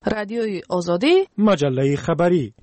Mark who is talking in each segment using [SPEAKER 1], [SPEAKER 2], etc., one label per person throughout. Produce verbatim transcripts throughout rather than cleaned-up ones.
[SPEAKER 1] رادیوی آزادی،
[SPEAKER 2] مجله خبری.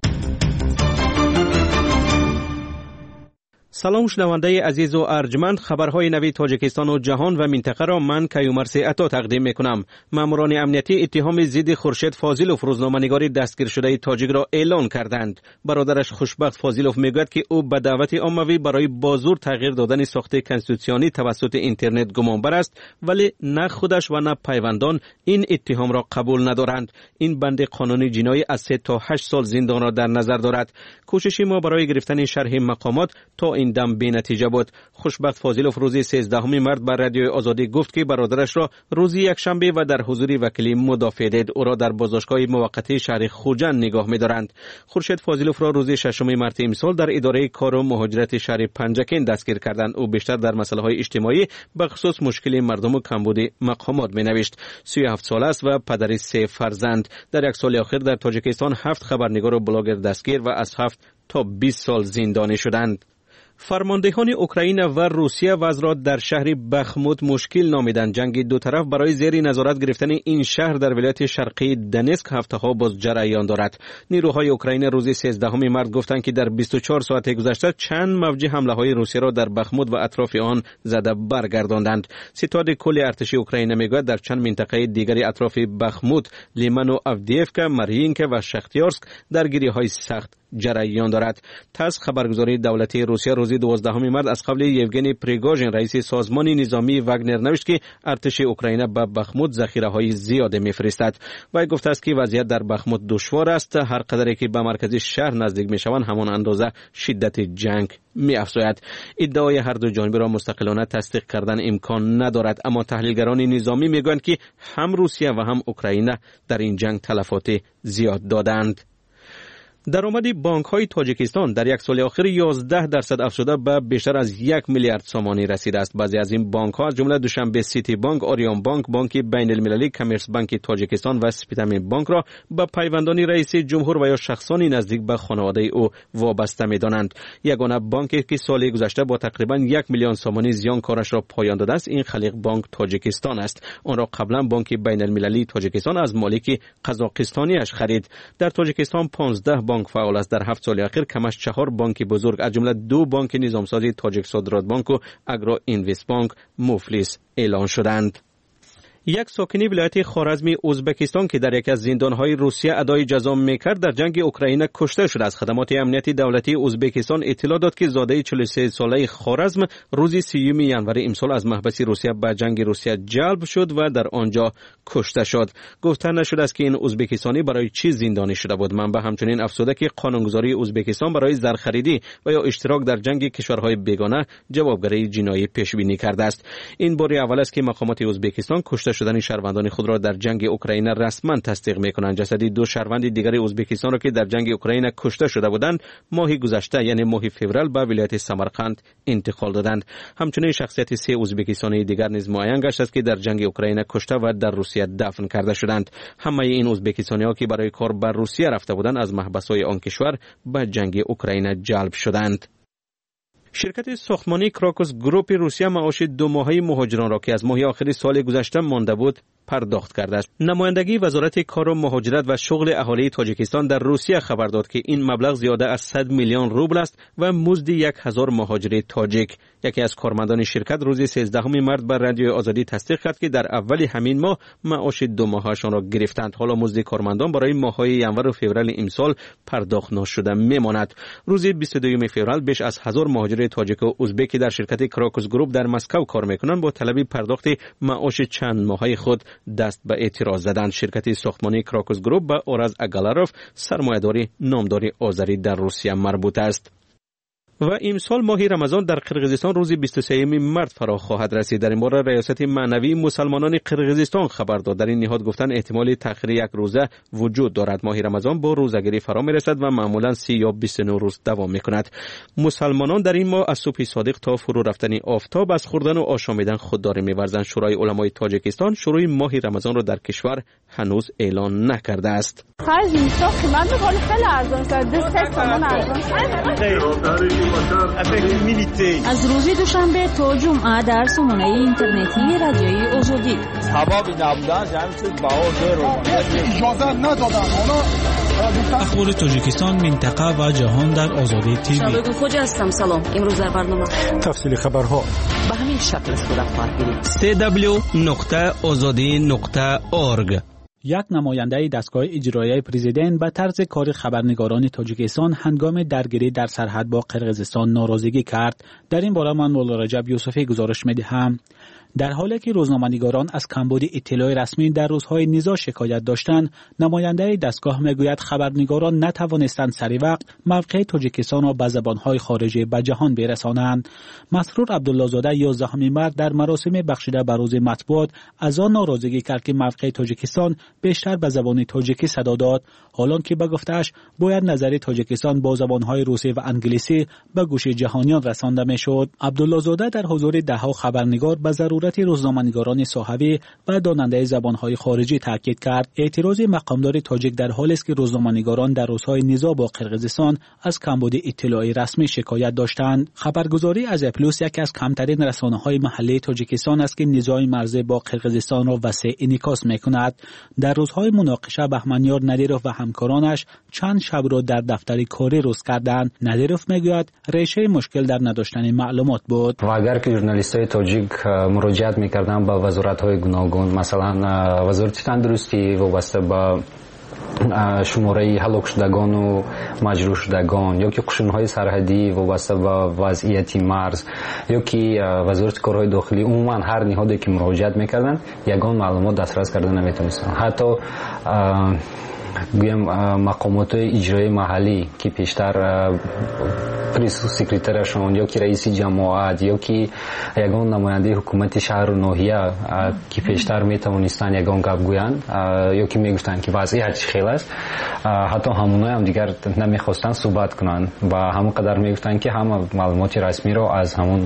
[SPEAKER 2] سلام شنونده عزیز و ارجمند، خبرهای نوی تاجیکستان و جهان و منطقه را من کیومرث عطا تقدیم میکنم. ماموران امنیتی اتهام ضد خورشید فاضلوف روزنامه‌نگار دستگیر شده تاجیک را اعلان کردند. برادرش خوشبخت فاضلوف میگوید که او به دعوت عمومی برای بازور تغییر دادن ساخت کنستیتوسیونی توسط اینترنت گمانبر است، ولی نه خودش و نه پیوندان این اتهام را قبول ندارند. این بند قانونی جنایی از سه تا هشت سال زندان را در نظر دارد. کوشش ما برای گرفتن شرح مقامات تا این دم بی نتیجه بود. خوشبخت فاضلوف روز سیزدهم مارس بر رادیوی آزادی گفت که برادرش را روز یکشنبه و در حضور وکیل مدافع دید. او را در بازداشتگاه موقتی شهر خوجند نگاه می‌دارند. خورشید فاضلوف را روز ششم مارس امسال در اداره کار و مهاجرت شهر پنجکین دستگیر کردند. او بیشتر در مسائل اجتماعی به خصوص مشکل مردم و کمبود مقامات می‌نوشت. سی و هفت ساله است و پدر سه فرزند. در یک سال اخیر در تاجیکستان هفت خبرنگار و بلاگر دستگیر و از هفت تا بیست سال زندانی شدند. فرماندهان اوکراین و روسیه وضع را در شهر بخموت مشکل نامیدند. جنگ دو طرف برای زیر نظارت گرفتن این شهر در ولایت شرقی دنسک هفته‌ها باز جریان دارد. نیروهای اوکراین روز سیزدهم مارس گفتند که در بیست و چهار ساعت گذشته چند موج حمله‌های روسیه را در بخموت و اطراف آن زده برگرداندند. ستاد کل ارتش اوکراین میگوید در چند منطقه دیگری اطراف بخموت، لیمن و آفدیفکا، مارینکا و شختیارسک درگیری‌های سخت جریان دارد. تاس خبرگزاری دولتی روسیه روز دوازدهم مارس از قبل یوگنی پریگوژین رئیس سازمان نظامی واگنر نوشت که ارتش اوکراین به بخموت ذخیره‌های زیاد می‌فرستد. وی گفته است که وضعیت در بخموت دشوار است. هر قدری که به مرکز شهر نزدیک می‌شوند همان اندازه شدت جنگ می‌افزاید. ادعای هر دو جانب را مستقلانه تصدیق کردن امکان ندارد، اما تحلیلگران نظامی می‌گویند که هم روسیه و هم اوکراین در این جنگ تلفات زیاد دادند. درآمد بانک‌های تاجیکستان در یک سال اخیر یازده درصد افزوده به بیشتر از یک میلیارد سومانی رسیده است. بعضی از این بانک‌ها از جمله دوشنبه سیتی بانک، آریان بانک، بانک بین‌المللی، کامرس بانک تاجیکستان و سپیتام بانک را به پیوندان رئیس جمهور و یا شخصانی نزدیک به خانواده او وابسته می‌دانند. یگانه بانکی که سال گذشته با تقریباً یک میلیون سومانی زیان کارش را پایان داده است این خلیق بانک تاجیکستان است. آن را قبلا بانک بین‌المللی تاجیکستان از مالک قزاقستانیش خرید. در تاجیکستان پانزده بانک فعال است. در هفت سال اخیر کمش چهار بانک بزرگ از جمله دو بانک نظامسازی تاجیک صادرات بانک و اگرو اینوست بانک مفلس اعلان شدند. یک ساکن ولایت خوارزم ازبکستان که در یکی از زندان‌های روسیه ادای جزا می‌کرد در جنگ اوکراین کشته شد. از خدمات امنیتی دولتی ازبکستان اطلاع داد که زاده چهل و سه ساله خوارزم روز سیوم ژانویه امسال از محبس روسیه به جنگ روسیه جلب شد و در آنجا کشته شد. گفته نشده است که این ازبکستانی برای چی زندانی شده بود. منبع همچنین افزوده که قانونگذاری ازبکستان برای زرخریدی و یا اشتراک در جنگ کشورهای بیگانه جوابگری جنایی پیش بینی کرده است. این بار اول است که مقامات ازبکستان کشته شدن شهروندان خود را در جنگ اوکراین رسما تصدیق می‌کنند. جسد دو شهروند دیگر ازبکستان را که در جنگ اوکراین کشته شده بودند ماه گذشته یعنی ماه فوریه به ولایت سمرقند انتقال دادند. همچنین شخصیت سه ازبکستانی دیگر نیز معین گشته است که در جنگ اوکراین کشته و در روسیه دفن کرده شدند. همه این ازبکستانی‌ها که برای کار به روسیه رفته بودند از محبس‌های آن کشور به جنگ اوکراین جلب شدند. شرکت ساختمانی کراکوس گروپ روسیه معاش دو ماهه مهاجران را که از ماه آخر سال گذشته مانده بود پرداخت کرده است. نمایندگی وزارت کار و مهاجرت و شغل اهالی تاجیکستان در روسیه خبر داد که این مبلغ زیاده از صد میلیون روبل است و مزد یک هزار مهاجر تاجیک. یکی از کارمندان شرکت روز سیزدهم مارس بر رادیو آزادی تصدیق کرد که در اول همین ماه معاش دو ماهشان را گرفتند. حالا مزد کارمندان برای ماه‌های ژانویه و فوریه امسال پرداخت نشده میماند. روز بیست و دوم فوریه بیش از هزار مهاجر تاجیک و ازبک در شرکت کراکوس گروپ در مسکو کار میکنند با طلب پرداخت معاش چند ماهه خود دست به اعتراض زدند. شرکت ساختمانی کراکوس گروپ به آرز اگالاروف سرمایه‌داری نامداری آذری در روسیه مربوط است. و امسال ماه رمضان در قرقیزستان روز بیست و سوم مارس فرا خواهد رسید. در این باره ریاست معنوی مسلمانان قرقیزستان خبر داد. در این نهاد گفتن احتمال تأخیر یک روزه وجود دارد. ماه رمضان با روزه‌گیری فرا میرسد و معمولا سی یا بیست و نه روز دوام میکند. مسلمانان در این ماه از صبح صادق تا فرو رفتن آفتاب از خوردن و آشامیدن خودداری می‌ورزند. شورای علمای تاجیکستان شروع ماه رمضان را در کشور هنوز اعلان نکرده است.
[SPEAKER 3] از روز دوشنبه تا جمعه در سامانه اینترنتی رادیوی آزادی
[SPEAKER 1] هوا بی نبودن جمعی شد بها غیر
[SPEAKER 3] اجازه ندادن. حالا
[SPEAKER 4] اخبار تاجیکستان، منطقه و جهان در آزادی تیوی.
[SPEAKER 5] شبکه خوجا هستم. سلام. امروز در برنامه
[SPEAKER 3] تفصیل خبرها
[SPEAKER 5] به همین شکل صورت خواهد گرفت.
[SPEAKER 2] دبلیو دبلیو دبلیو نقطه آزادی نقطه اورگ.
[SPEAKER 4] یک نماینده دستگاه اجرایی پرزیدنت به طرز کار خبرنگاران تاجیکستان هنگام درگیری در سرحد با قرقیزستان ناراضگی کرد. در این باره من مولا رجب یوسفی گزارش می‌دهم. در حالی که روزنامه‌نگاران از کمبود اطلاع رسمی در روزهای نزاع شکایت داشتند، نماینده دستگاه میگوید خبرنگاران نتوانستند سری وقت موقع تاجیکستان را به زبان‌های خارجی به جهان برسانند. مسرور عبدالله زاده یازدهم مارس در مراسم بخشیده به روز مطبوعات از آن ناراضگی کرد که موقع تاجیکستان بیشتر به زبان تاجیکی صدا داد، حالان که به گفته‌اش باید نظر تاجیکستان با زبان‌های روسی و انگلیسی به گوش جهانیان رسانده می‌شد. عبدالله زاده در حضور ده‌ها خبرنگار به ضرورت روزنامه‌نگاران صحوی و داننده زبان‌های خارجی تاکید کرد. اعتراض مقامدار تاجیک در حالی است که روزنامه‌نگاران در روزهای نزاع با قرقیزستان از کمبود اطلاعی رسمی شکایت داشتند. خبرگزاری از پلوس یکی از کمترین رسانه‌های محلی تاجیکستان است که نزاع مرزی با قرقیزستان را وسیع انعکاس می‌کند. در روزهای مناقشه بهمنیار ندیروف و همکارانش چند شب را در دفتر کاری روز کردند. ندیروف میگوید ریشه مشکل در نداشتن معلومات بود.
[SPEAKER 6] و اگر که ژورنالیست‌های تاجیک مراجعت می‌کردند به وزارت‌های گوناگون، مثلا وزارت تندرستی وابسته به شماره هلاک شدگان و مجروح شدگان، یا که قشون‌های سرحدی وابسته به وضعیت مرز، یا که وزارت کارهای داخلی، عموما هر نهادی که مراجعت می‌کردند یگان معلومات دسترس کردن نمی‌تونستند. حتی گویم مقامات اجرایی محلی که پیشتر پریس سکرترشون یا که رئیس جماعت یا که یگان نماینده حکومت شهر و ناحیه که پیشتر میتوانستن یگان گپ گویند یا که میگفتن که وضعیت چه خیلی است، حتی همونها هم دیگر نمیخواستن صحبت کنند و همون قدر میگفتن که همه معلومات رسمی رو از همون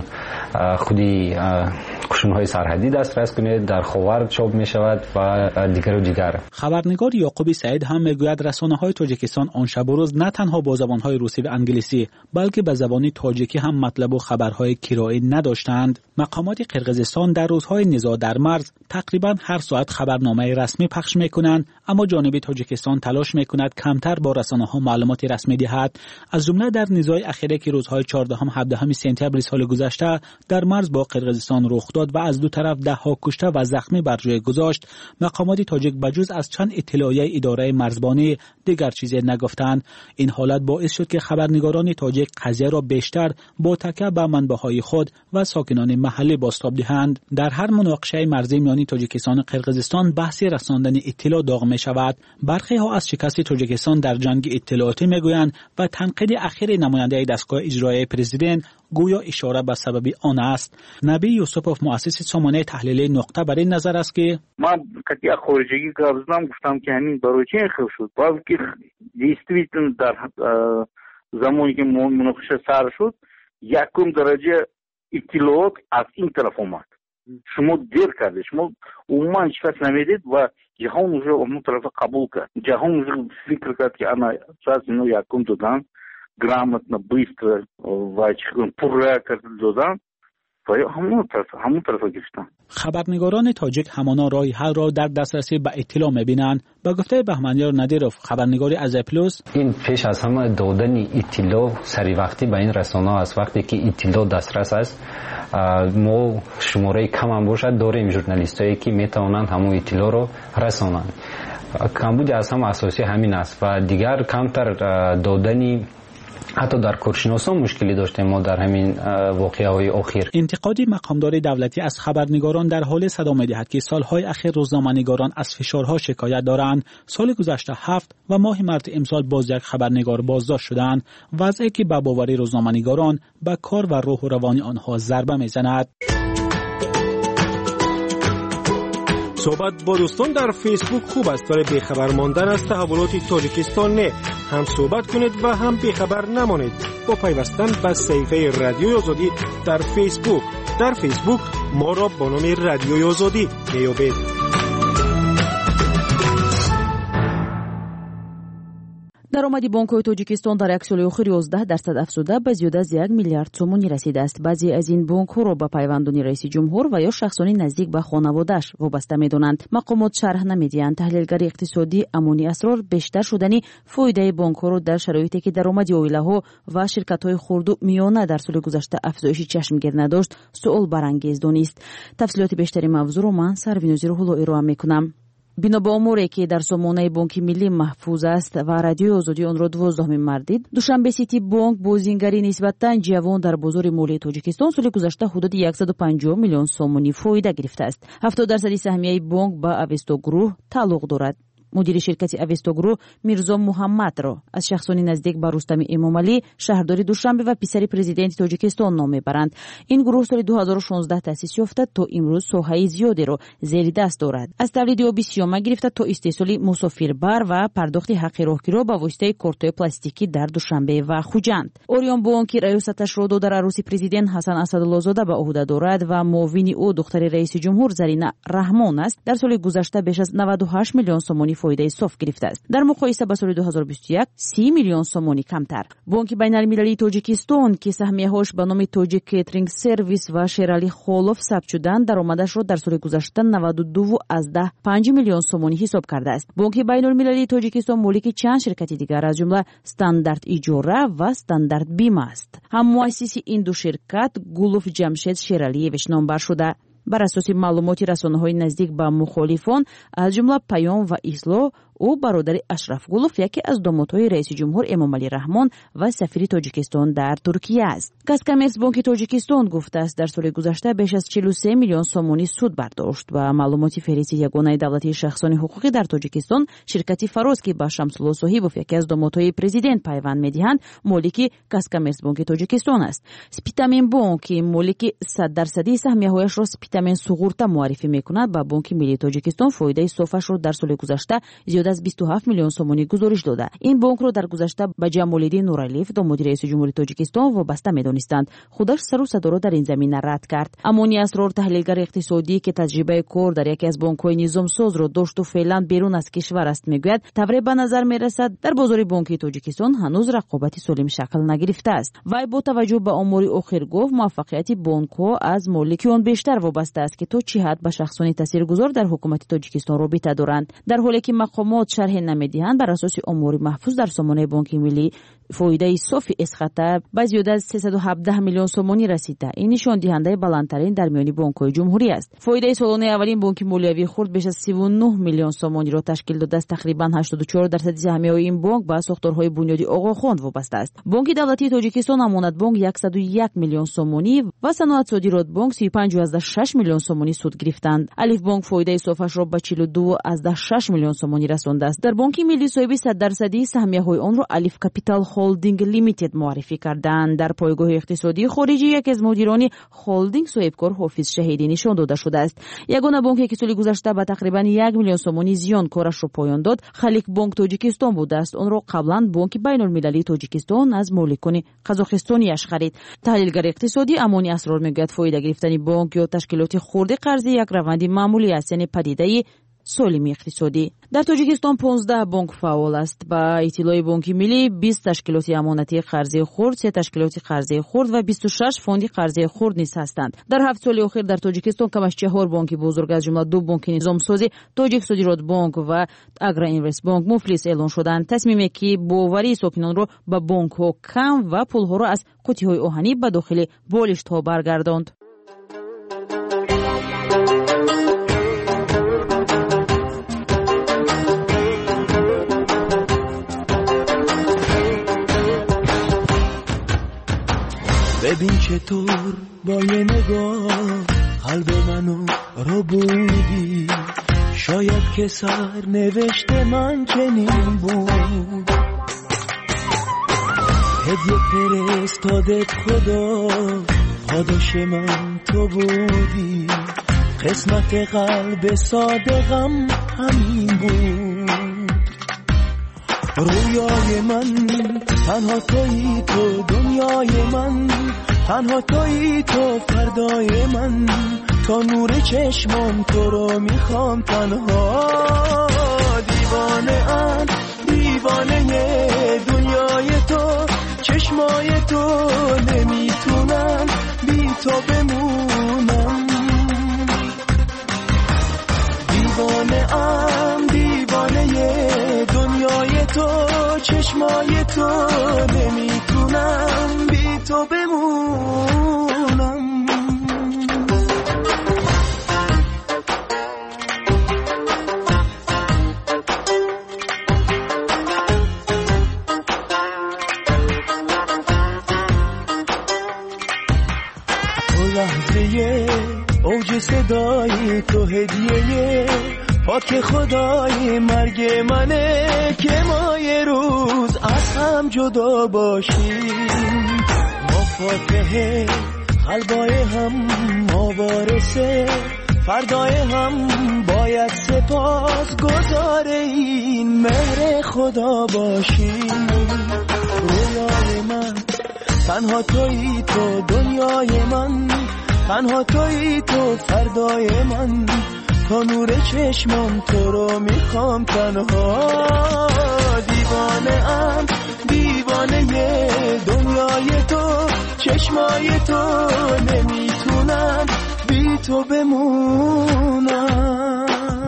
[SPEAKER 6] خودی قشون‌های سرحدی دسترس کنید، در خاور چاپ میشود و دیگر و دیگر.
[SPEAKER 4] خبرنگار یعقوب سعید هم میگوید رسانه‌های تاجیکستان آن شب و روز نه تنها با زبان‌های روسی و انگلیسی بلکه به زبان تاجیکی هم مطلب و خبرهای کرایی نداشتند. مقامات قرقیزستان در روزهای نزاع در مرز تقریبا هر ساعت خبرنامه رسمی پخش میکنند، اما جانب تاجیکستان تلاش میکند کمتر با رسانه‌ها معلومات رسمی دهد. از جمله در نزاع اخیری که روزهای چهاردهم هفدهم سپتامبر سال گذشته در مرز با قرقیزستان رخ داد و از دو طرف ده ها کشته و زخمی بر جای گذاشت، مقامات تاجیک بجز از چند اطلاعیه اداره مرزبانی دیگر چیزی نگفتند. این حالت باعث شد که خبرنگاران تاجیک قضیه را بیشتر با تکیه به منبع‌های خود و ساکنان محلی بازتاب دهند. در هر مناقشه مرزی میان تاجیکستان و قرقیزستان بحث رساندن اطلاع داغ می شود. برخی ها از شکست تاجیکستان در جنگ اطلاعاتی میگویند و تنقید اخیر نماینده دستگاه اجرایی پرزیدنت گویا اشاره به سبب آن است. نبی یوسفوف مؤسس سامانه تحلیلی نقطه بر این نظر است که
[SPEAKER 7] من کتی خارجی گفتم گفتم که همین برای چه خیلی شد، بلکه действительно در زمانی که مناقشه سر شد یکم درجه اطلاعات از این طرف اومد. شما دیر کرده، شما عموما شکست نمیدید و جهان уже اون طرف قبول کرد. جهان уже فکر کرد که انا сейчас اینو یکم دادن، грамотно, быстро و پره دادن و همون طرف همون طرف گرفتن.
[SPEAKER 4] خبرنگاران تاجیک همانا راه حل را در دسترسی به اطلاع می‌بینند. با گفته بهمنیار ندیروف خبرنگاری از پلوس،
[SPEAKER 6] این پیش از همه دادن اطلاع سری وقتی به این رسانه‌ها است. وقتی که اطلاع دسترس است ما شماره کم هم باشد داریم ژورنالیستایی که میتوانند همون اطلاع رو رسانند. کمبود از هم اساسی همین است و دیگر کمتر دادنی حتی در کارشناسان مشکلی داشتیم ما در همین واقعه‌های اخیر.
[SPEAKER 4] انتقاد مقامدار دولتی از خبرنگاران در حال صدا می‌دهد که سالهای اخیر روزنامه‌نگاران از فشارها شکایت دارند. سال گذشته هفت و ماه مارس امسال باز یک خبرنگار بازداشت شدند، وضعی که به باور روزنامه‌نگاران به کار و روح و روان آنها ضربه می‌زند.
[SPEAKER 8] صحبت با دوستان در فیسبوک خوب است، برای بیخبر ماندن از تحولات تاجیکستان نه. هم صحبت کنید و هم بیخبر نمانید با پیوستن به صفحه رادیوی آزادی در فیسبوک. در فیسبوک ما را با نام رادیوی آزادی میابید.
[SPEAKER 5] даромади бонкҳои тоҷикистон дар як соли охир ёздаҳ дарсад афзуда ба зиёда аз як миллиард сомонӣ расидааст. баъзе аз ин бонкҳоро ба пайвандони раиси ҷумҳур ва ё шахсони наздик ба хонаводааш вобаста медонанд. мақомот шарҳ намедиҳанд. таҳлилгари иқтисодӣ Амони Асрор бештар шудани фоидаи бонкҳоро дар шароите ки даромади оилаҳо ва ширкатҳои хурду миёна дар соли гузашта афзоиши чашмгир надошт суол барангез донист. тафсилоти бештари мавзӯъро ман Сарвинози Рӯҳулло ироа мекунам. бино ба омуре ки дар сомонаи бонки миллӣ маҳфуз аст ва радиои озодӣ онро дувоздуҳумин мардид, душанбе сити бонк бо зингари нисбатан ҷавон дар бозори молияи тоҷикистон соли гузашта ҳудуди яксаду панҷоҳ миллион сомонӣ фоида гирифтааст. ҳафтод дарсади саҳмияи бонк ба Авесто Груҳ тааллуқ дорад. мудири ширкати Авесто Груҳ Мирзо Муҳаммадро аз шахсони наздик ба Рустами Эмомалӣ, шаҳрдори Душанбе ва писари президенти Тоҷикистон ном мебаранд. Ин гурӯҳ соли ду ҳазору шонздаҳ таъсис ёфта то имрӯз соҳаи зиёдеро зери даст дорад. аз тавлиди оби сиёма гирифта то истеҳсоли мусофирбар ва пардохти ҳаққи роҳгиро ба воситаи кортҳои пластикӣ дар Душанбе ва Хуҷанд. Орион Бонк ки раёсаташро дар ароси президент Ҳасан Асадуллозода ба уҳда дорад ва муовини ӯ духтари раиси ҷумҳур Зарина Раҳмон аст, дар соли гузашта беш аз наваду ҳашт миллион сомонӣ фоидаи соф гирифтааст. дар муқоиса ба соли ду ҳазору бисту як си миллион сомонӣ камтар. Бонки байналмилалии Тоҷикистон ки саҳмияҳош ба номи Тоҷик Кетринг Сервис ва Шерали Холов сабт шуданд, даромадашро дар соли гузашта наваду ду аз даҳ панҷ миллион сомонӣ ҳисоб кардааст. Бонки байналмилалии Тоҷикистон молики чанд ширкати дигар аз ҷумла Стандарт Иҷора ва Стандарт Бима аст. ҳаммуассиси ин ду ширкат Гулуф Ҷамшед Шералиевич номбар шуда. бар асоси маълумоти расонаҳои наздик ба мухолифон аз ҷумла Паём ва Исло, ӯ бародари Ашраф Гулов, яке аз домодҳои раиси ҷумҳур Эмомалӣ Раҳмон ва сафири Тоҷикистон дар Туркия аст. Каскамерс Бонки Тоҷикистон гуфтааст дар соли гузашта беш аз чилу се миллион сомонӣ суд бардошт. Ба маълумоти феҳристи ягонаи давлатии шахсони ҳуқуқӣ дар Тоҷикистон, ширкати Фароз ки ба Шамсулло Соҳибов, яке аз домодҳои президент, пайванд медиҳанд, молики Каскамерс Бонки Тоҷикистон аст. Спитамин Бонк ки молики сад дарсадии саҳмияҳояшро Спитамин суғурта муаррифӣ мекунад, ба Бонки Миллии Тоҷикистон фоидаи софашро дар соли гузашта зиёда аз бисту ҳафт миллион сомонӣ гузориш дода. ин бонкро дар гузашта ба Ҷамолиддин Нуралиев, домоди раиси ҷумҳури Тоҷикистон, вобаста медонистанд. худаш сару садоро дар ин замина рад кард. Амони Асрор, таҳлилгари иқтисодӣ ки таҷрибаи кор дар яке аз бонкҳои низомсозро дошту феълан берун аз кишвар аст, мегӯяд, тавре ба назар мерасад дар бозори бонкии Тоҷикистон ҳанӯз рақобати солим шакл нагирифтааст. вай бо таваҷҷӯҳ ба омори охир гуфт, муваффақияти бонкҳо аз моликиён бештар вобаста аст ки то чӣ ҳад ба шахсони таъсиргузор дар ҳукумати Тоҷикистон робита доранд. дар ҳоле ки мақомот шарҳе намедиҳанд, бар асоси омори маҳфуз дар сомонаи Бонки Миллӣ фоидаи софи эсхата ба зиёда аз сесаду ҳабдаҳ миллион сомонӣ расида. ин нишондиҳандаи баландтарин дар миёни бонкҳои ҷумҳурӣ аст. фоидаи солонаи аввалин Бонки молиявии хурд беш аз сиву нӯҳ миллион сомониро ташкил додааст. тақрибан ҳаштоду чор дарсади саҳмияҳои ин бонк ба сохторҳои бунёди Оғохон вобаста аст. Бонки давлатии Тоҷикистон Амонатбонк яксаду як миллион сомонӣ ва Саноатсодирот Бонк сию панҷ аз даҳ шаш миллион сомонӣ суд гирифтанд. Алифбонк фоидаи софашро ба чилу ду аз даҳ шаш миллион сомонӣ расондааст. дар Бонки Миллӣ соҳиби сад дарсадии саҳмияҳои онро Алиф Капитал Холдинг Лимитед муаррифӣ карданд. дар пойгоҳи иқтисодии хориҷӣ яке аз мудирони холдинг соҳибкор Ҳофиз Шаҳидӣ нишон дода шудааст. ягона бонке ки соли гузашта ба тақрибан як миллион сомонӣ зиён корашро поён дод, Халик Бонк Тоҷикистон будааст. онро қаблан Бонки байнулмилалии Тоҷикистон аз моликони қазоқистониаш харид. таҳлилгари иқтисодӣ Амони Асрор мегӯяд, фоида гирифтани бонк ё ташкилоти хурди қарзӣ як раванди маъмулӣ аст, яъне падидаи солими иқтисодӣ. дар Тоҷикистон понздаҳ бонк фаъол аст. ба иттилои Бонки Миллӣ бист ташкилоти амонатии қарзии хурд, се ташкилоти қарзии хурд ва бисту шаш фонди қарзии хурд низ ҳастанд. дар ҳафт соли охир дар Тоҷикистон кам аз чаҳор бонки бузург аз ҷумла ду бонки низомсозӣ Тоҷик Содирот Бонк ва Агроинвест Бонк муфлис эълон шуданд. тасмиме ки боварии сокинонро ба бонкҳо кам ва пулҳоро аз қутиҳои оҳанӣ ба дохили болиштҳо баргардонд.
[SPEAKER 9] ببین چطور با یه نگاه قلب منو رو بودی، شاید که سر نوشت من چنین بود. هدیه فرستادت خدا، پاداش من تو بودی، قسمت قلب صادقم همین بود. رویای من تنها تویی تو، دنیای من تنها تویی تو، فردای من تا نور چشمم تو رو میخوام تنها. دیوانه ام دیوانه تو نمیتونم بی تو بمونم. دیوانه ام دیوانه دنیای تو چشمای تو نمیتونم بی تو بمونم. لحظه اوج صدای تو هدیه پاک خدای مرگ منه که ما یه روز از هم جدا باشیم. ما فاتحه قلبای هم ما وارثه فردای هم باید سپاس گزار این مهر خدا باشیم. رویای من تنها تویی تو دنیای من تنها تویی تو فردای من تا نور چشمم تو رو میخوام تنها. دیوانه ام دیوانه دنیای تو چشمای تو نمیتونم بی تو بمونم.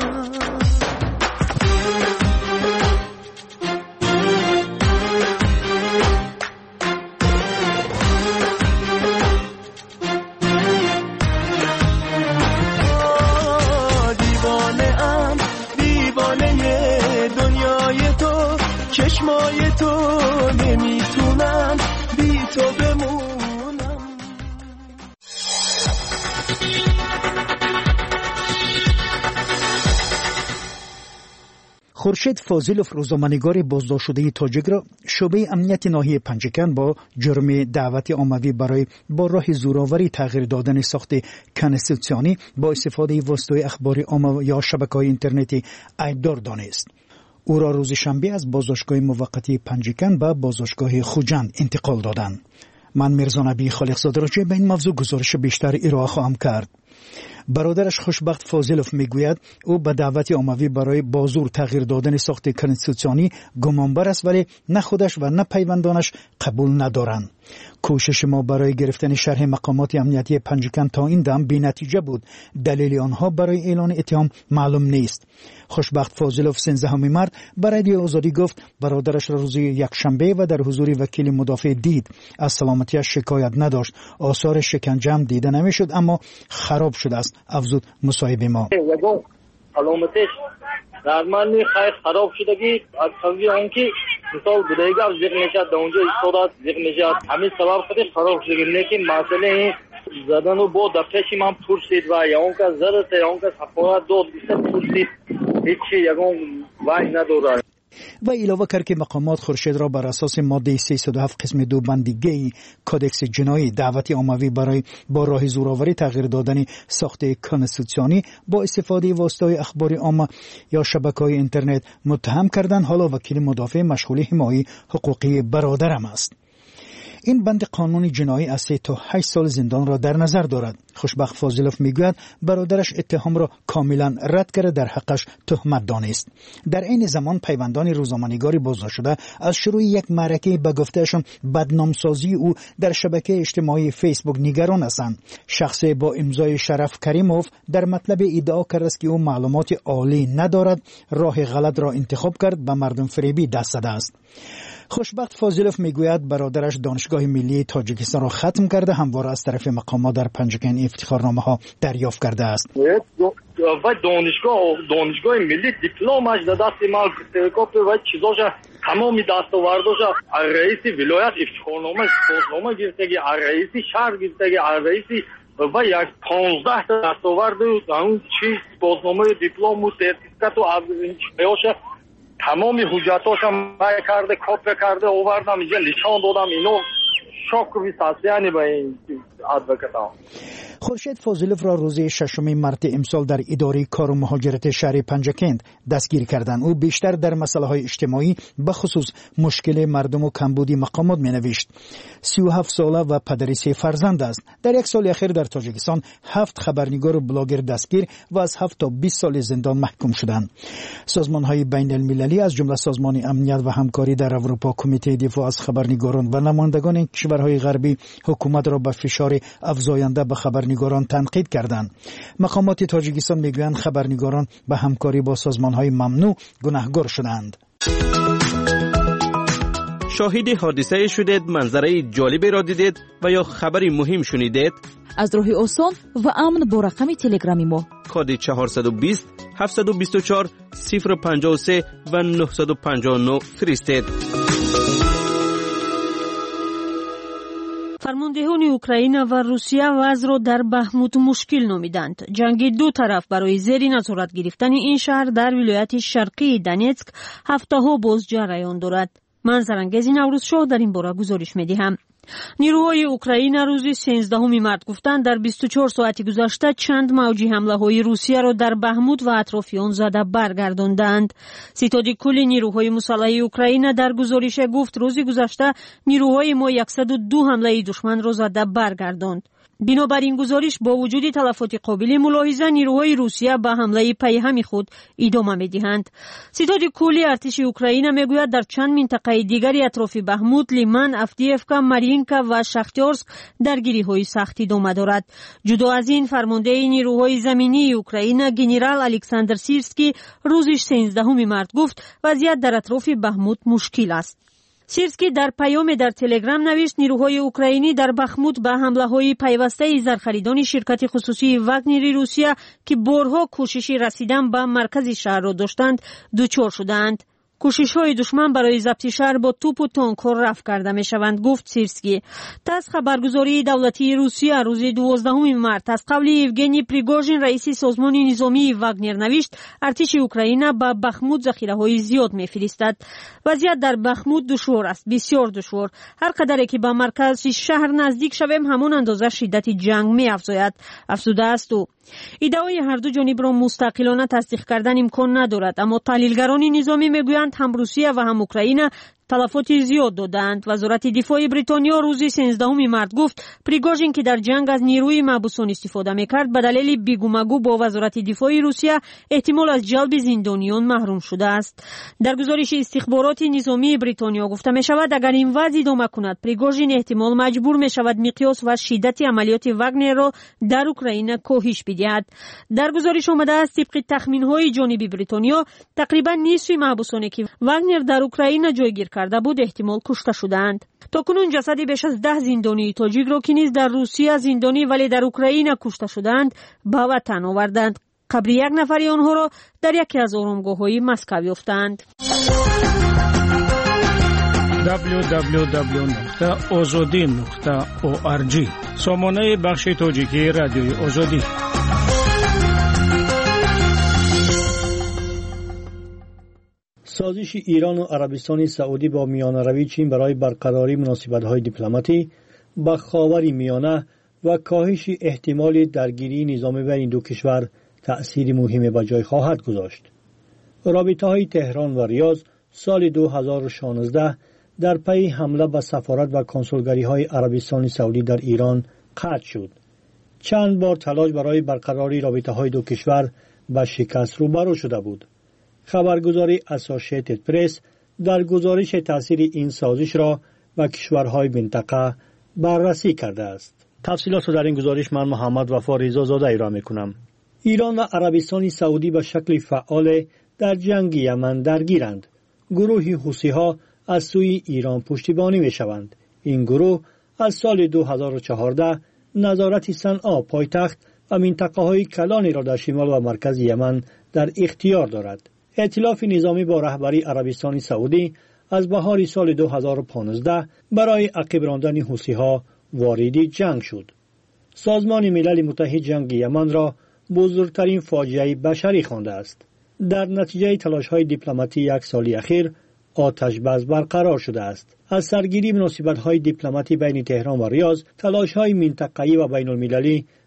[SPEAKER 9] چشمای تو نمیتونم بی تو بمونم.
[SPEAKER 10] خورشید فاضلوف روزنامه‌نگار بازداشت شده تاجیک را شعبه امنیت ناحیه پنجکن با جرم دعوت عمومی برای با راه زورآوری تغییر دادن ساخت کنستیتوسیونی با استفاده واسطه اخباری عامه یا شبکه‌های اینترنتی ایدار دانست. او را روز شنبه از بازداشتگاه موقتی پنجکن به بازداشتگاه خوجند انتقال دادند. من میرزا نبی خالقزاده راجع به این موضوع گزارش بیشتر ارائه خواهم کرد. برادرش خوشبخت فاضلوف میگوید او به دعوت عمومی برای بازور تغییر دادن ساخت کنستیتوسیونی گمانبر است، ولی نه خودش و نه پیوندانش قبول ندارند. کوشش ما برای گرفتن شرح مقامات امنیتی پنجکن تا این دم بی نتیجه بود. دلیل آنها برای اعلان اتهام معلوم نیست. خوشبخت فاضلوف سیزدهمین مرد برای رادیو آزادی گفت برادرش را روز یکشنبه و در حضور وکیل مدافع دید. از سلامتیش شکایت نداشت. آثار شکنجه هم دیده نمیشد اما خراب شده است. افزود مصاحبه ما.
[SPEAKER 11] سلامتش درمانی خیر خراب شدگی از قضیه اون که مثال بودایگه از زیر نشد در اونجا استادات زیر نشد همین سبب خودش خراب شدگی. لیکن مسئله زدن و با دفترشی من پرسید و یا اون که زرد یا اون که سفارت داد بیشتر پرسید هیچی یکون وای نداره.
[SPEAKER 10] و علاوه کرد که مقامات خورشید را بر اساس ماده سیصد و هفت قسم دو بندیگه کودکس جنایی دعوت عمومی برای با راه زورآوری تغییر دادن ساخت کنستیتوسیونی با استفاده واسطه اخباری عامه یا شبکه‌های اینترنت متهم کردند. حالا وکیل مدافع مشغول حمایت حقوقی برادرم است. این بند قانون جنایی از سه تا هشت سال زندان را در نظر دارد. خوشبخت فاضلوف میگوید برادرش اتهام را کاملا رد کرده در حقش تهمت دانست. در این زمان پیوندان روزنامه‌نگاری بازداشت شده از شروع یک معرکه به گفتهشان بدنامسازی او در شبکه اجتماعی فیسبوک نگران هستند. شخص با امضای شرف کریموف در مطلب ادعا کرد است که او معلومات عالی ندارد، راه غلط را انتخاب کرد، به مردم فریبی دست زده است. خوشبخت فاضلوف میگوید برادرش دانشگاه ملی تاجیکستان را ختم کرده، همواره از طرف مقامات در پنجکن افتخارنامه ها دریافت کرده است.
[SPEAKER 11] و دانشگاه دانشگاه ملی دیپلمش در دست ما کاپ و چیزاش تمامی دستاورداش رئیس ولایت افتخارنامه سازنامه گرفتگی، رئیس شهر گرفتگی، رئیس و یک پانزده تا دستاورد اون چیز بازنامه دیپلم و سرتیفیکات و ازش تمامی حجتاشم بای کرده کاپی کرده آوردم اینجا نشان دادم. اینو شوک و ویساسیانی با این ادوکتا.
[SPEAKER 10] خورشید فاضلوف را روز ششم مارس امسال در اداره کار و مهاجرت شهر پنجکند دستگیر کردند. او بیشتر در مسائل اجتماعی به خصوص مشکل مردم و کمبودی مقامات می‌نوشت. سی و هفت ساله و پدر سه فرزند است. در یک سال اخیر در تاجیکستان هفت خبرنگار و بلاگر دستگیر و از هفت تا بیست سال زندان محکوم شدند. سازمان‌های بین المللی از جمله سازمان امنیت و همکاری در اروپا، کمیته دفاع از خبرنگاران و نمایندگان کشورهای غربی حکومت را به فشار افزاینده به خبرنگاران تنقید کردند. مقامات تاجیکستان میگویند خبرنگاران به همکاری با سازمان‌های ممنوع گناهکار شدند.
[SPEAKER 2] شاهد حادثه شدید، منظره جالبی را دیدید و یا خبری مهم شنیدید؟
[SPEAKER 5] از راه آسان و امن با رقم تلگرامی ما
[SPEAKER 2] کد چهارصد و بیست هفتصد و بیست و چهار صفر پنجاه و سه و نهصد و پنجاه و نه فرستید.
[SPEAKER 12] فرماندهان اوکراین و روسیه وضع را در بخموت مشکل نامیدند. جنگ دو طرف برای زیر نظارت گرفتن این شهر در ولایت شرقی دونتسک هفته‌ها باز جریان دارد. من زرنگز نوروز شاه در این باره گزارش می‌دهم. نیروهای اوکراین روز سیزدهم مارس گفتند در بیست و چهار ساعت گذشته چند موج حمله‌های روسیه را در بخموت و اطراف آن زده برگرداندند. ستاد کل نیروهای مسلح اوکراین در گزارش گفت روز گذشته نیروهای ما صد و دو حمله دشمن را زده برگرداند. بنابراین گزارش با وجود تلفات قابل ملاحظه نیروهای روسیه به حمله پیهم خود ادامه می‌دهند. ستاد کلی ارتش اوکراین میگوید در چند منطقه دیگری اطراف بخموت، لیمان، افدیفکا، مارینکا و شختیارسک درگیری‌های سخت ادامه دارد. جدا از این فرمانده نیروهای زمینی اوکراین گنرال الکساندر سیرسکی روز سیزدهم مارس گفت وضعیت در اطراف بخموت مشکل است. سیرسکی در پیام در تلگرام نوشت نیروهای اوکراینی در بخموت به حمله‌های پیوسته زرخریدان شرکت خصوصی واگنر روسیه که بارها کوشش رسیدن به مرکز شهر را داشتند دچار شدند. کوشش‌های دشمن برای ضبط شهر با توپ و تانک‌ها رفع کرده می‌شوند، گفت سیرسکی. تاس خبرگزاری دولتی روسیه روز دوازدهم مارس از قول یوگنی پریگوژین رئیس سازمان نظامی واگنر نوشت ارتش اوکراین به بخموت ذخیره‌های زیاد می‌فرستد. وضعیت در بخموت دشوار است، بسیار دشوار. هر قدر که به مرکز شهر نزدیک شویم همان اندازه شدت جنگ می‌افزاید، افزوده است او. ایده‌های هر دو جانب را مستقلانه تصدیق کردن امکان ندارد، اما تحلیلگران نظامی میگویند هم روسیه و هم اوکراین تلفات زیاد دادند. وزارت دفاع بریتانیا روز سیزدهم مارس گفت پریگوژین که در جنگ از نیروی محبوسان استفاده میکرد به دلیل بیگومگو با وزارت دفاع روسیه احتمال از جلب زندانیان محروم شده است. در گزارش استخبارات نظامی بریتانیا گفته می شود اگر این وضع ادامه کند پریگوژین احتمال مجبور می شود مقیاس و شدت عملیات واگنر را در اوکراین کاهش بدهد. در گزارش آمده است طبق تخمین های جانبی بریتانیا تقریبا نصف محبوسانی که واگنر در اوکراین جایگیر کرده بود احتمال کشته شدند. تاکنون جسد بیش از ده زندانی تاجیک را که نیز در روسیه زندانی ولی در اوکراین کشته شدند به وطن آوردند. قبر یک نفری آنها را در یکی از آرامگاه‌های مسکو یافتند.
[SPEAKER 8] دبلیو دبلیو دبلیو نقطه آزادی نقطه او آر جی سامانه بخش تاجیکی رادیوی آزادی. سازش ایران و عربستان سعودی با میانه‌روی چین برای برقراری مناسبت‌های دیپلماتی با خاور میانه و کاهش احتمال درگیری نظامی بین این دو کشور تأثیر مهمی به جای خواهد گذاشت. رابطه‌های تهران و ریاض سال دو هزار و شانزده در پی حمله به سفارت و کنسولگری‌های عربستان سعودی در ایران قطع شد. چند بار تلاش برای برقراری رابطه‌های دو کشور به شکست روبرو شده بود. خبرگزاری اسوسییتد پرس در گزارش تاثیر این سازش را به کشورهای منطقه بررسی کرده است. تفصیلات را در این گزارش من محمد وفا رضا زاده ارائه می‌کنم. ایران و عربستان سعودی به شکل فعال در جنگ یمن درگیرند. گروه حوثی‌ها از سوی ایران پشتیبانی می‌شوند. این گروه از سال دو هزار و چهارده نظارت صنعا پایتخت و منطقه‌های کلانی را در شمال و مرکز یمن در اختیار دارد. ائتلاف نظامی با رهبری عربستان سعودی از بهار سال دو هزار و پانزده برای عقب راندن حوثی‌ها وارد جنگ شد. سازمان ملل متحد جنگ یمن را بزرگترین فاجعه بشری خوانده است. در نتیجه تلاش‌های دیپلماتی یک سالی اخیر آتش بس برقرار شده است. از سرگیری مناسبت‌های دیپلماتی بین تهران و ریاض، تلاش‌های منطقه‌ای و بین‌المللی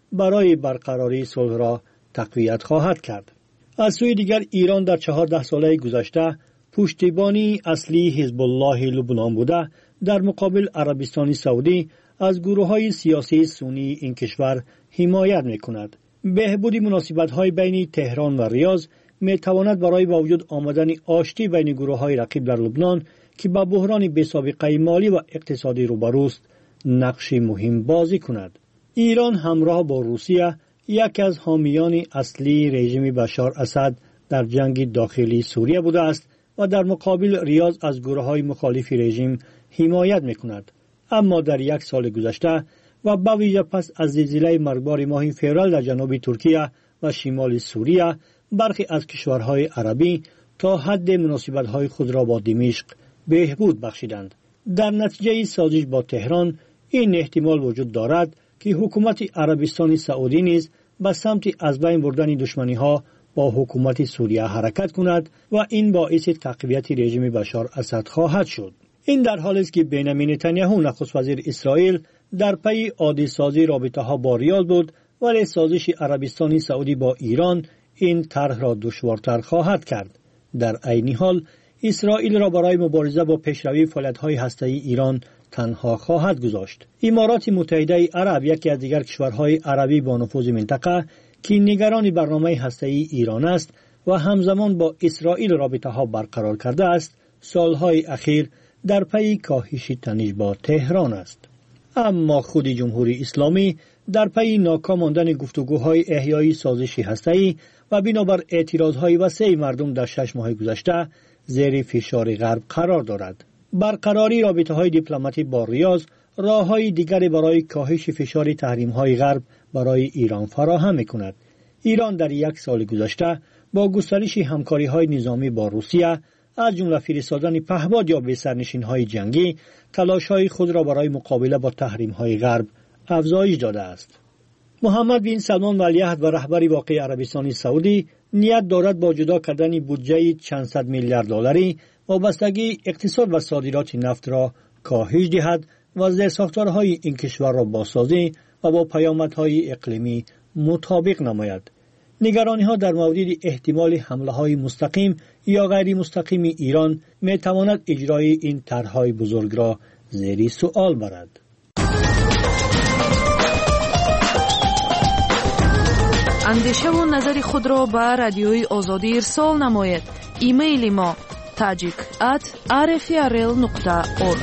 [SPEAKER 13] برای برقراری صلح را تقویت خواهد کرد. از سوی دیگر ایران در چهارده ساله گذشته پشتیبانی اصلی حزب الله لبنان بوده در مقابل عربستان سعودی از گروه‌های سیاسی سنی این کشور حمایت می‌کند. بهبود مناسبت‌های بین تهران و ریاض می‌تواند برای با وجود آمدن آشتی بین گروه‌های رقیب در لبنان که با بحران بی‌سابقه مالی و اقتصادی روبروست نقشی مهم بازی کند. ایران همراه با روسیه یکی از حامیان اصلی رژیم بشار اسد در جنگ داخلی سوریه بوده است و در مقابل ریاض از گروه‌های مخالف رژیم حمایت می‌کند. اما در یک سال گذشته و با ویژه پس از زلزله مرگبار ماه فوریه در جنوب ترکیه و شمال سوریه برخی از کشورهای عربی تا حد مناسبت‌های خود را با دمشق بهبود بخشیدند. در نتیجه سازش با تهران این احتمال وجود دارد که حکومت عربستان سعودی نیز به سمت از بین بردن دشمنی‌ها با حکومت سوریه حرکت کند و این باعث تقویت رژیم بشار اسد خواهد شد. این در حالی است که بنیامین نتانیاهو نخست وزیر اسرائیل در پی عادی سازی رابطه ها با ریاض بود، ولی سازش عربستان سعودی با ایران این طرح را دشوارتر خواهد کرد. در عین حال اسرائیل را برای مبارزه با پیشروی فعالیت‌های هسته‌ای ایران تنها خواهد گذاشت. امارات متحده عرب یکی از دیگر کشورهای عربی با نفوذ منطقه که نگران برنامه هسته‌ای ایران است و همزمان با اسرائیل رابطه ها برقرار کرده است، سالهای اخیر در پی کاهش تنش با تهران است. اما خود جمهوری اسلامی در پی ناکام ماندن گفتگوهای احیای سازش هسته‌ای و بنابر اعتراضهای وسیع مردم در شش ماه گذشته زیر فشار غرب قرار دارد. برقراری رابطه‌های دیپلماتی با ریاض راه‌های دیگری برای کاهش فشار تحریم‌های غرب برای ایران فراهم می‌کند. ایران در یک سال گذشته با گسترش همکاری‌های نظامی با روسیه از جمله فرستادن پهپاد یا به سرنشین‌های جنگی تلاش‌های خود را برای مقابله با تحریم‌های غرب افزایش داده است. محمد بن سلمان ولیعهد و رهبر واقعی عربستان سعودی نیت دارد با جدا کردن بودجه چند صد میلیارد دلاری وابستگی اقتصاد و صادرات نفت را کاهش دهد و زیرساختارهای این کشور را بازسازی و با پیامدهای اقلیمی مطابق نماید. نگرانی‌ها در مورد احتمال حمله‌های مستقیم یا غیر مستقیم ایران می‌تواند اجرای این طرح‌های بزرگ را زیر سوال برد.
[SPEAKER 14] اندیشه و نظر خود را به رادیوی آزادی ارسال نماید. ایمیل ما tajik at r f r l nokta org.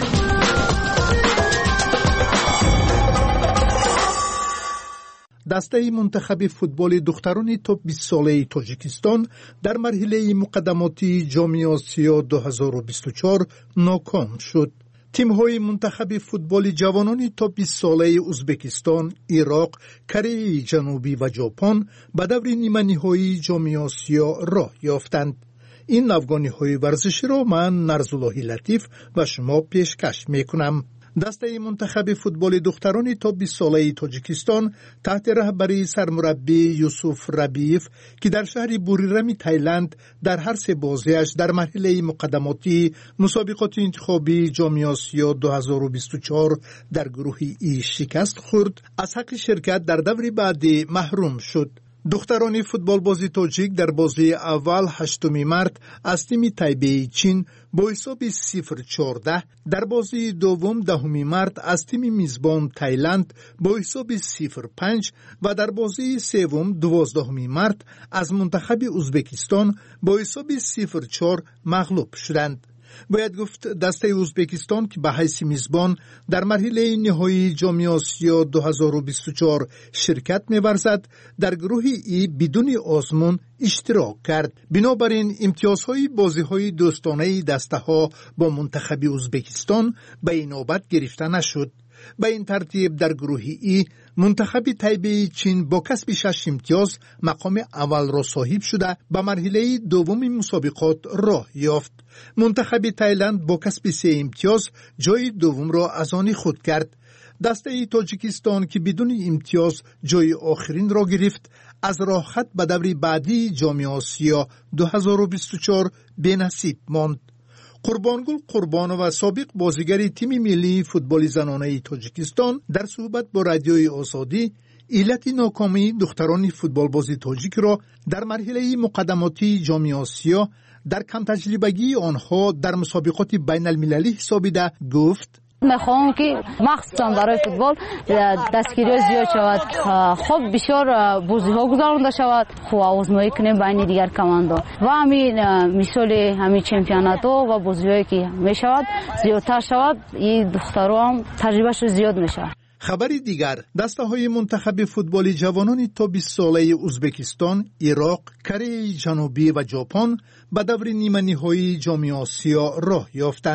[SPEAKER 15] دسته منتخب فوتبال دختران تا بیست ساله تاجیکستان در مرحله مقدماتی جام آسیا دو هزار و بیست و چهار ناکام شد. تیم‌های منتخب فوتبال جوانان تا بیست ساله ازبکستان، عراق، کره جنوبی و ژاپن به دور نیمه نهایی جام آسیا راه یافتند. این افغانی‌های ورزشی را من نرزالله لطیف و شما پیشکش می‌کنم. دسته منتخب فوتبال دختران تا بیست ساله تاجیکستان تحت رهبری سرمربی یوسف ربیف که در شهر بوریرمی تایلند در هر سه بازیش در مرحله مقدماتی مسابقات انتخابی جام آسیا دو هزار و بیست و چهار در گروه ای شکست خورد، از حق شرکت در دور بعدی محروم شد. دختران فوتبال بازی تاجیک در بازی اول هشتم مارس از تیم تایبه چین با حساب صفر چهارده، در بازی دوم دهم مارس از تیم میزبان تایلند با حساب صفر پنج و در بازی سوم دوازدهم مارس از منتخب ازبکستان با حساب صفر چهار مغلوب شدند. باید گفت دسته ازبکستان که به حیث میزبان در مرحله نهایی جام آسیا دو هزار و بیست و چهار شرکت می‌ورزد در گروه ای بدون آزمون اشتراک کرد. بنابراین امتیازهای بازی‌های دوستانه دسته‌ها با منتخب ازبکستان به این نوبت گرفته نشد. به این ترتیب در گروه ای منتخب تایبه چین با کسب شش امتیاز مقام اول را صاحب شده به مرحله دوم مسابقات راه یافت. منتخب تایلند با کسب سه امتیاز جای دوم را از آن خود کرد. دسته تاجیکستان که بدون امتیاز جای آخرین را گرفت از راه خط به دور بعدی جام آسیا دو هزار و بیست و چهار بی‌نصیب ماند. قربانگل قربانو و سابق بازیگر تیم ملی فوتبال زنانه تاجیکستان در صحبت با رادیوی آزادی علت ناکامی دختران فوتبال بازی تاجیک را در مرحله مقدماتی جام آسیا در کم تجربگی آنها در مسابقات بین المللی حسابیده گفت
[SPEAKER 16] میخوام که مخصوصا برای فوتبال دستگیری زیاد شود. خب بسیار بازی ها گذرانده شود، خب آزمایی کنیم بین دیگر کماندان و همین مثال همین چمپیونات ها و بازی هایی که میشود زیادتر شود، این دخترها هم تجربهش زیاد میشه.
[SPEAKER 15] خبر دیگر، دسته های منتخب فوتبال جوانان تا بیست ساله ازبکستان، عراق، کره جنوبی و ژاپن به دور نیمه نهایی جام آسیا راه یافتند.